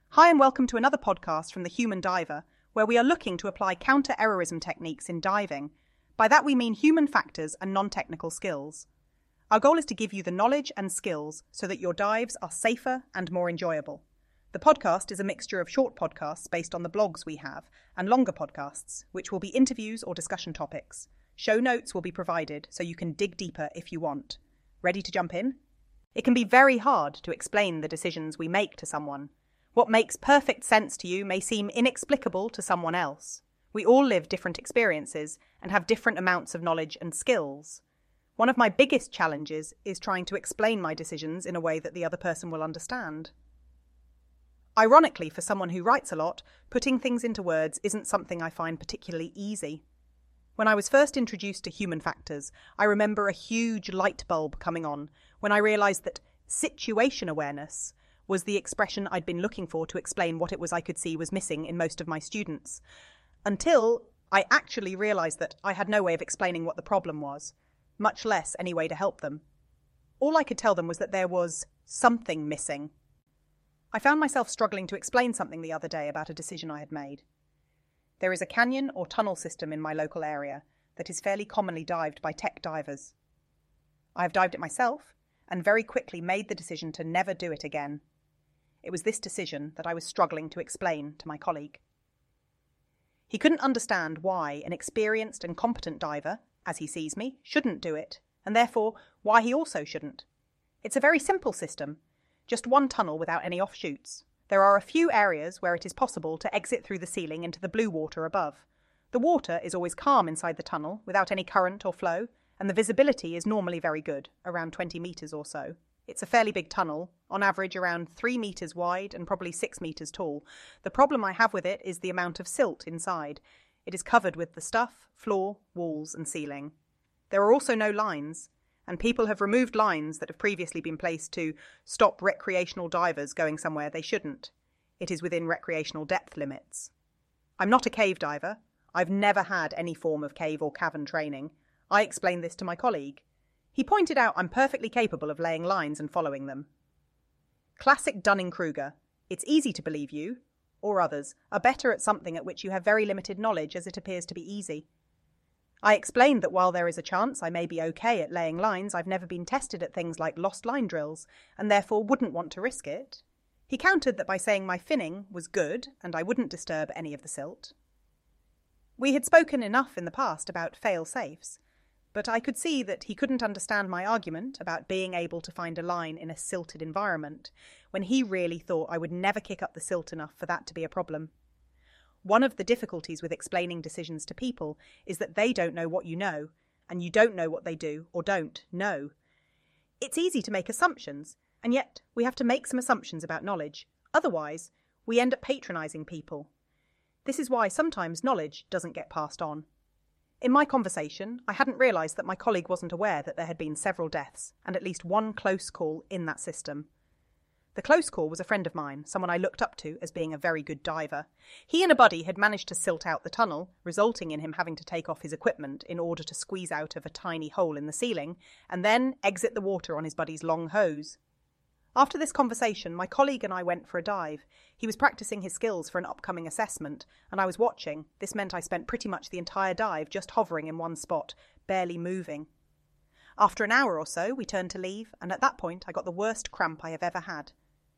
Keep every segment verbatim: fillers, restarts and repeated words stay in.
Hi and welcome to another podcast from The Human Diver, where we are looking to apply counter-errorism techniques in diving. By that we mean human factors and non-technical skills. Our goal is to give you the knowledge and skills so that your dives are safer and more enjoyable. The podcast is a mixture of short podcasts based on the blogs we have, and longer podcasts, which will be interviews or discussion topics. Show notes will be provided so you can dig deeper if you want. Ready to jump in? It can be very hard to explain the decisions we make to someone. What makes perfect sense to you may seem inexplicable to someone else. We all live different experiences and have different amounts of knowledge and skills. One of my biggest challenges is trying to explain my decisions in a way that the other person will understand. Ironically, for someone who writes a lot, putting things into words isn't something I find particularly easy. When I was first introduced to human factors, I remember a huge light bulb coming on when I realised that situation awareness was the expression I'd been looking for to explain what it was I could see was missing in most of my students. Until I actually realised that I had no way of explaining what the problem was, much less any way to help them. All I could tell them was that there was something missing. I found myself struggling to explain something the other day about a decision I had made. There is a canyon or tunnel system in my local area that is fairly commonly dived by tech divers. I have dived it myself and very quickly made the decision to never do it again. It was this decision that I was struggling to explain to my colleague. He couldn't understand why an experienced and competent diver, as he sees me, shouldn't do it, and therefore why he also shouldn't. It's a very simple system, just one tunnel without any offshoots. There are a few areas where it is possible to exit through the ceiling into the blue water above. The water is always calm inside the tunnel, without any current or flow, and the visibility is normally very good, around twenty metres or so. It's a fairly big tunnel, on average around three metres wide and probably six metres tall. The problem I have with it is the amount of silt inside. It is covered with the stuff, floor, walls and ceiling. There are also no lines, and people have removed lines that have previously been placed to stop recreational divers going somewhere they shouldn't. It is within recreational depth limits. I'm not a cave diver. I've never had any form of cave or cavern training. I explained this to my colleague. He pointed out I'm perfectly capable of laying lines and following them. Classic Dunning-Kruger. It's easy to believe you, or others, are better at something at which you have very limited knowledge as it appears to be easy. I explained that while there is a chance I may be okay at laying lines, I've never been tested at things like lost line drills, and therefore wouldn't want to risk it. He countered that by saying my finning was good, and I wouldn't disturb any of the silt. We had spoken enough in the past about fail-safes, but I could see that he couldn't understand my argument about being able to find a line in a silted environment, when he really thought I would never kick up the silt enough for that to be a problem. One of the difficulties with explaining decisions to people is that they don't know what you know, and you don't know what they do or don't know. It's easy to make assumptions, and yet we have to make some assumptions about knowledge. Otherwise, we end up patronising people. This is why sometimes knowledge doesn't get passed on. In my conversation, I hadn't realised that my colleague wasn't aware that there had been several deaths and at least one close call in that system. The close call was a friend of mine, someone I looked up to as being a very good diver. He and a buddy had managed to silt out the tunnel, resulting in him having to take off his equipment in order to squeeze out of a tiny hole in the ceiling, and then exit the water on his buddy's long hose. After this conversation, my colleague and I went for a dive. He was practising his skills for an upcoming assessment, and I was watching. This meant I spent pretty much the entire dive just hovering in one spot, barely moving. After an hour or so, we turned to leave, and at that point I got the worst cramp I have ever had.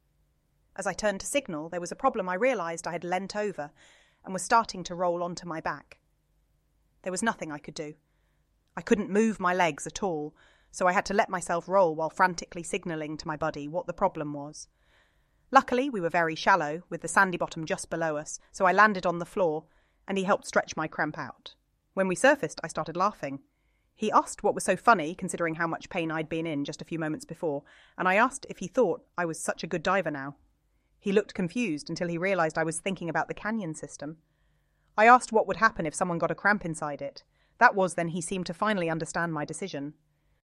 As I turned to signal, there was a problem I realised I had leant over and was starting to roll onto my back. There was nothing I could do. I couldn't move my legs at all, so I had to let myself roll while frantically signalling to my buddy what the problem was. Luckily, we were very shallow, with the sandy bottom just below us, so I landed on the floor, and he helped stretch my cramp out. When we surfaced, I started laughing. He asked what was so funny, considering how much pain I'd been in just a few moments before, and I asked if he thought I was such a good diver now. He looked confused until he realised I was thinking about the canyon system. I asked what would happen if someone got a cramp inside it. That was then he seemed to finally understand my decision.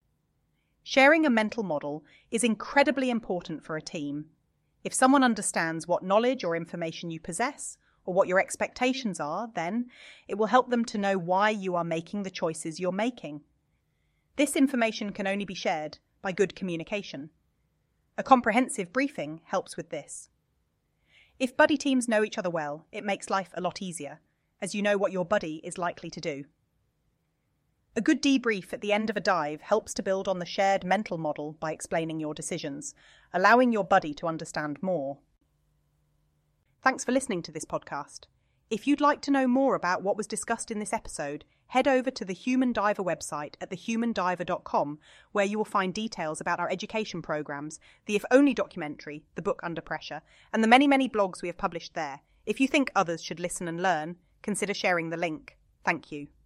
Sharing a mental model is incredibly important for a team. If someone understands what knowledge or information you possess, or what your expectations are, then it will help them to know why you are making the choices you're making. This information can only be shared by good communication. A comprehensive briefing helps with this. If buddy teams know each other well, it makes life a lot easier, as you know what your buddy is likely to do. A good debrief at the end of a dive helps to build on the shared mental model by explaining your decisions, allowing your buddy to understand more. Thanks for listening to this podcast. If you'd like to know more about what was discussed in this episode, head over to the Human Diver website at the human diver dot com, where you will find details about our education programs, the If Only documentary, the book Under Pressure, and the many, many blogs we have published there. If you think others should listen and learn, consider sharing the link. Thank you.